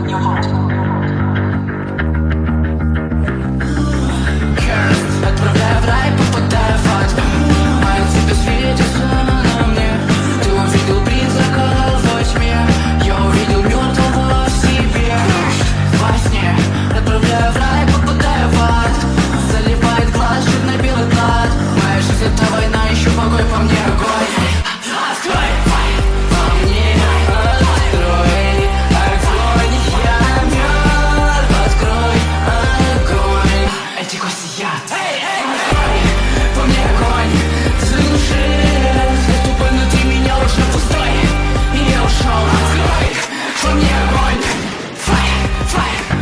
Отправляю в рай, попадаю в ад. Мои цветы светятся на мне. Ты увидел призрака во тьме. Я увидел мертвого в себе. Во сне отправляю в рай, попадаю в ад. Заливает глаз черно-белый плат. Моя жизнь это война, ищу покой, по мне огонь. Открой во мне, открой огонь. Я мертв, открой огонь. Эти кости я. По мне огонь, заглуши. Ступай внутри меня уже пустой. И я ушел, открой по мне огонь. Fire, fire.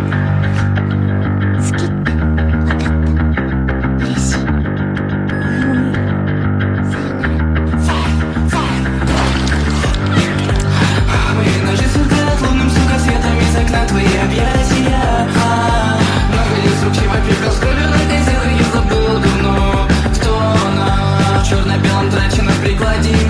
Мои ножи сверкают лунным светом из окна твои объятия. Много лет рук его пепел скрыли, сделай, я забыл давно, кто она. В черно-белом траче на прикладе.